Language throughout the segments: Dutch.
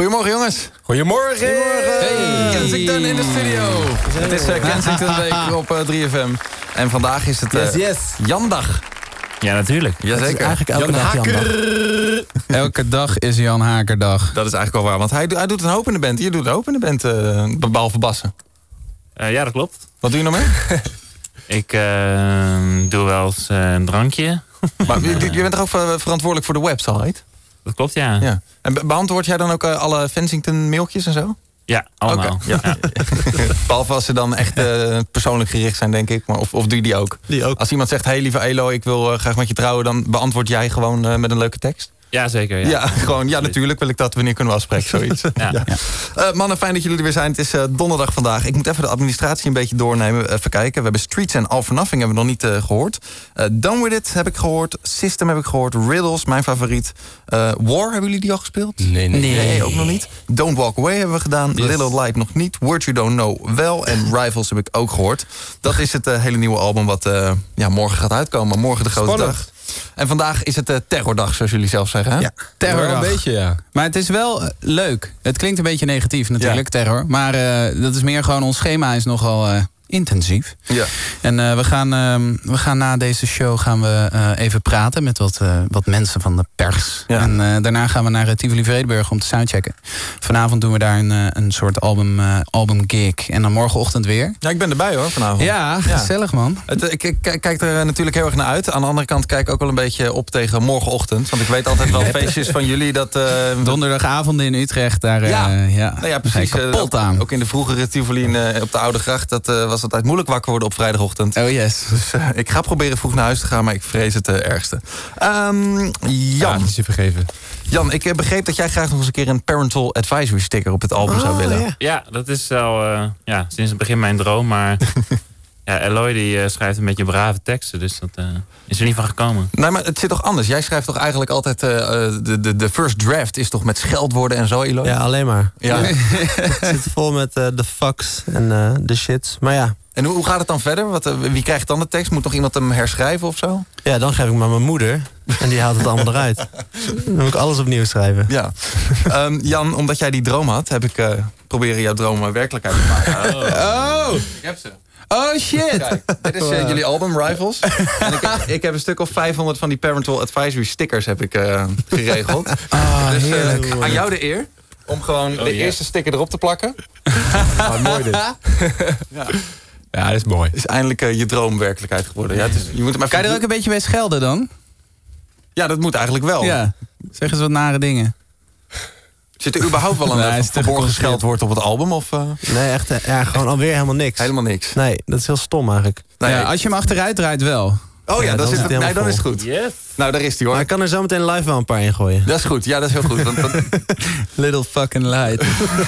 Goedemorgen jongens. Goedemorgen. Hey, Kensington in de studio. Het is Kensington Week op 3FM. En vandaag is het Jandag. Ja, natuurlijk. Jazeker. Eigenlijk elke dag Jandag. Elke dag is Jan Hakerdag. Dat is eigenlijk wel waar, want hij doet een hoop in de band. Je doet een hoop in de band, behalve bassen. Ja, dat klopt. Wat doe je nog meer? Ik doe wel eens een drankje. Maar je bent toch ook verantwoordelijk voor de website? Dat klopt, ja. En beantwoord jij dan ook alle Kensington mailtjes en zo? Ja, allemaal. Okay, ja. Behalve als ze dan echt persoonlijk gericht zijn, denk ik. Maar of doe je die ook? Als iemand zegt, hey lieve Elo, ik wil graag met je trouwen... dan beantwoord jij gewoon met een leuke tekst? Ja, zeker. Ja, gewoon, natuurlijk wil ik dat. Wanneer kunnen we afspreken, zoiets. Mannen, fijn dat jullie er weer zijn. Het is donderdag vandaag. Ik moet even de administratie een beetje doornemen. Even kijken. We hebben Streets en All for Nothing hebben we nog niet gehoord. Done With It heb ik gehoord. System heb ik gehoord. Riddles, mijn favoriet. War, hebben jullie die al gespeeld? Nee, ook nog niet. Don't Walk Away hebben we gedaan. Yes. Little Light nog niet. Words You Don't Know wel. En Rivals heb ik ook gehoord. Dat is het hele nieuwe album wat morgen gaat uitkomen. Morgen de grote dag. En vandaag is het terrordag, zoals jullie zelf zeggen. Hè? Ja, terrordag. Wel een beetje, ja. Maar het is wel leuk. Het klinkt een beetje negatief natuurlijk, terror. Maar dat is meer gewoon, ons schema is nogal intensief. Ja. En we gaan na deze show even praten met wat mensen van de pers. Ja. En daarna gaan we naar Tivoli Vredenburg om te soundchecken. Vanavond doen we daar een soort album gig. En dan morgenochtend weer. Ja, ik ben erbij hoor, vanavond. Ja, gezellig man. Ik kijk er natuurlijk heel erg naar uit. Aan de andere kant kijk ik ook wel een beetje op tegen morgenochtend. Want ik weet altijd wel feestjes van jullie dat... Donderdagavonden in Utrecht, daar precies. Kapot aan. Ook in de vroegere Tivoli op de Oude Gracht, dat was altijd moeilijk wakker worden op vrijdagochtend. Oh yes. Dus ik ga proberen vroeg naar huis te gaan, maar ik vrees het ergste. Jan. Het is je vergeven. Jan, ik begreep dat jij graag nog eens een keer een parental advisory sticker op het album zou willen. Ja, dat is al sinds het begin mijn droom, maar... Ja, Eloy die schrijft een beetje brave teksten, dus dat is er niet van gekomen. Nee, maar het zit toch anders? Jij schrijft toch eigenlijk altijd... de first draft is toch met scheldwoorden en zo, Eloy? Ja, alleen maar. Ja. Het zit vol met de fucks en de shits. Maar ja. En hoe gaat het dan verder? Wie krijgt dan de tekst? Moet nog iemand hem herschrijven of zo? Ja, dan geef ik maar mijn moeder. En die haalt het allemaal eruit. Dan moet ik alles opnieuw schrijven. Ja. Jan, omdat jij die droom had, heb ik proberen jouw droom werkelijkheid te maken. Oh! Ik heb ze. Oh shit! Kijk, dit is jullie album Rivals. En ik heb een stuk of 500 van die parental advisory stickers heb ik geregeld. Dus aan jou de eer om gewoon de eerste sticker erop te plakken. Mooi dit. Ja, dat is mooi. Het is eindelijk je droom werkelijkheid geworden. Ja, je moet hem kan je er ook een beetje bij schelden dan? Ja, dat moet eigenlijk wel. Ja. Zeg eens wat nare dingen. Zit er überhaupt wel een verborgen scheldwoord op het album? Of, Nee, echt gewoon alweer helemaal niks. Helemaal niks. Nee, dat is heel stom eigenlijk. Nee. Ja, als je hem achteruit draait wel. Oh ja, dan is het goed. Yes. Nou, daar is hij hoor. Maar ik kan er zo meteen live wel een paar in gooien. Dat is goed, ja, dat is heel goed. Little fucking light.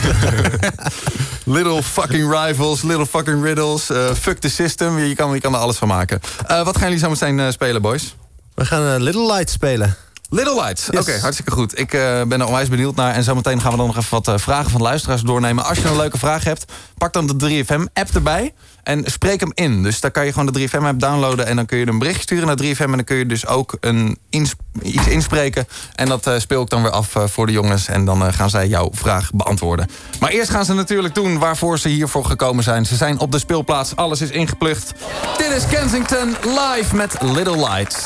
Little fucking rivals, little fucking riddles. Fuck the system, je kan er alles van maken. Wat gaan jullie zo meteen spelen, boys? We gaan Little Light spelen. Little Lights, yes. Oké, hartstikke goed. Ik ben er onwijs benieuwd naar. En zometeen gaan we dan nog even wat vragen van luisteraars doornemen. Als je een leuke vraag hebt, pak dan de 3FM-app erbij. En spreek hem in. Dus daar kan je gewoon de 3FM-app downloaden. En dan kun je een bericht sturen naar 3FM. En dan kun je dus ook iets inspreken. En dat speel ik dan weer af voor de jongens. En dan gaan zij jouw vraag beantwoorden. Maar eerst gaan ze natuurlijk doen waarvoor ze hiervoor gekomen zijn. Ze zijn op de speelplaats. Alles is ingeplucht. Dit is Kensington live met Little Lights.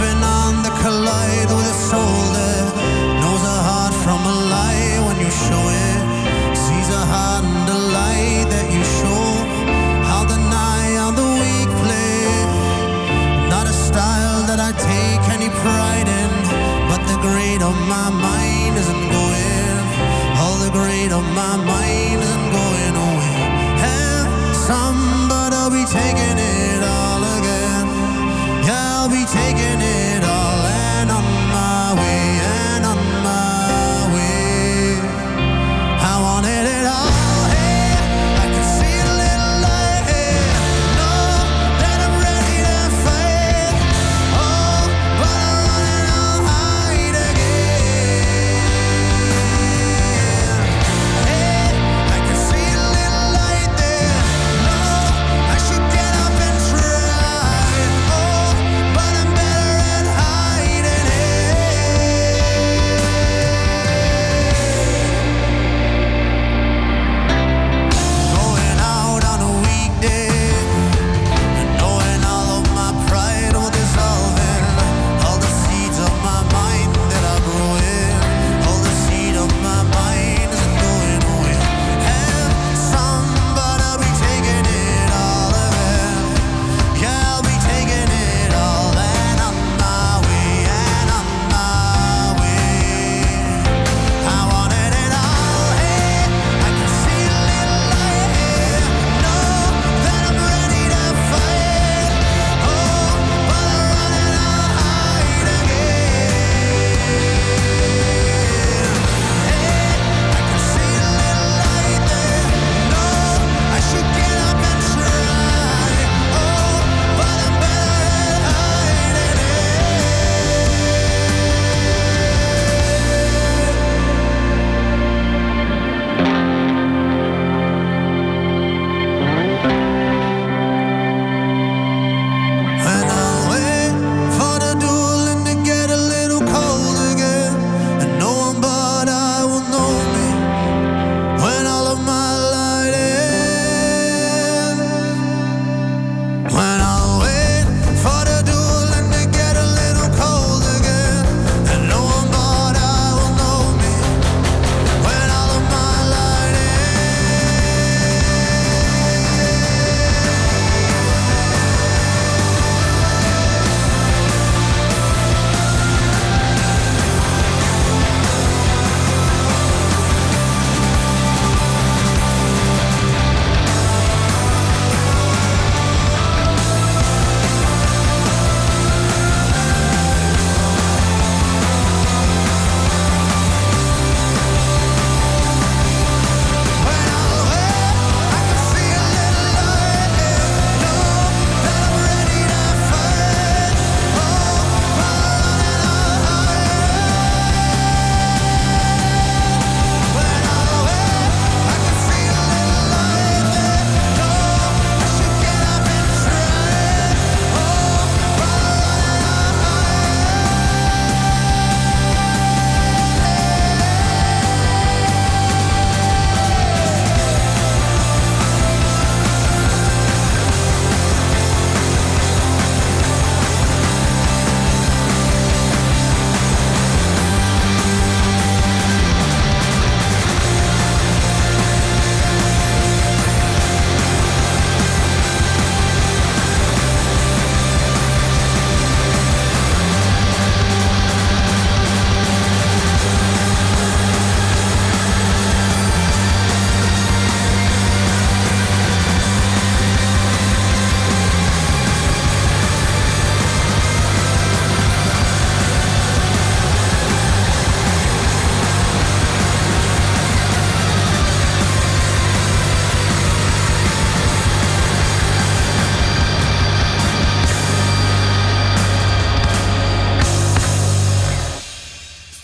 Show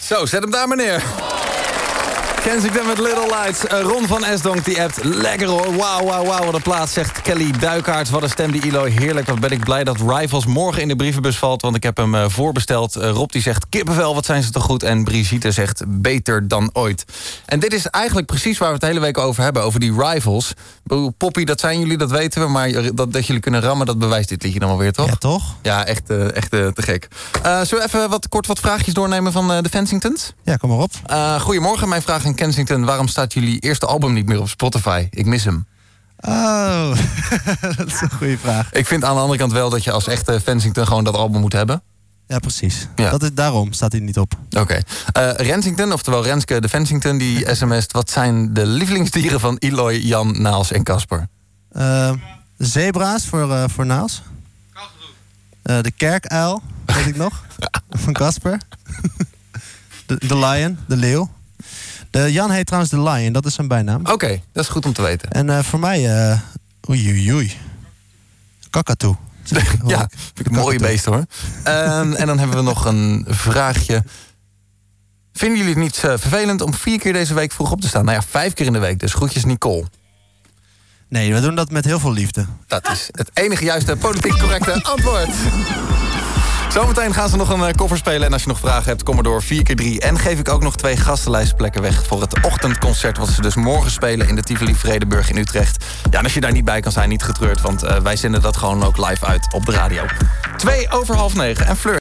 Zo, zet hem daar, meneer. Kensington met Little Lights. Ron van Esdonk die appt. Lekker hoor. Wauw, wat een plaats, zegt Kelly Duikaerts. Wat een stem die Eloy. Heerlijk. Wat ben ik blij dat Rivals morgen in de brievenbus valt. Want ik heb hem voorbesteld. Rob die zegt kippenvel, wat zijn ze toch goed. En Brigitte zegt beter dan ooit. En dit is eigenlijk precies waar we het de hele week over hebben. Over die Rivals. Poppy, dat zijn jullie, dat weten we. Maar dat jullie kunnen rammen, dat bewijst dit liedje dan wel weer, toch? Ja, toch? Ja, echt te gek. Zullen we even wat vraagjes doornemen van de Fensingtons? Ja, kom maar op. Goedemorgen, mijn vraag aan Kensington. Waarom staat jullie eerste album niet meer op Spotify? Ik mis hem. Oh, dat is een goede vraag. Ik vind aan de andere kant wel dat je als echte Fensington gewoon dat album moet hebben. Ja, precies. Ja. Daarom staat hij niet op. Oké. Rensington, oftewel Renske de Fensington, die sms't... wat zijn de lievelingsdieren van Eloy, Jan, Naals en Casper? Zebra's voor Naals. De kerkuil, weet ik nog. Van Casper. De lion, de leeuw. Jan heet trouwens de Lion, dat is zijn bijnaam. Oké, dat is goed om te weten. En voor mij, oei. Kakatoe. Ja, vind ik een mooie beest hoor. En dan hebben we nog een vraagje. Vinden jullie het niet vervelend om 4 keer deze week vroeg op te staan? Nou ja, 5 keer in de week, dus groetjes Nicole. Nee, we doen dat met heel veel liefde. Dat is het enige juiste politiek correcte antwoord. Zometeen gaan ze nog een koffer spelen. En als je nog vragen hebt, kom maar door 4x3. En geef ik ook nog 2 gastenlijstplekken weg voor het ochtendconcert... wat ze dus morgen spelen in de Tivoli Vredenburg in Utrecht. Ja, en als je daar niet bij kan zijn, niet getreurd... want wij zenden dat gewoon ook live uit op de radio. 9:02 en Fleur.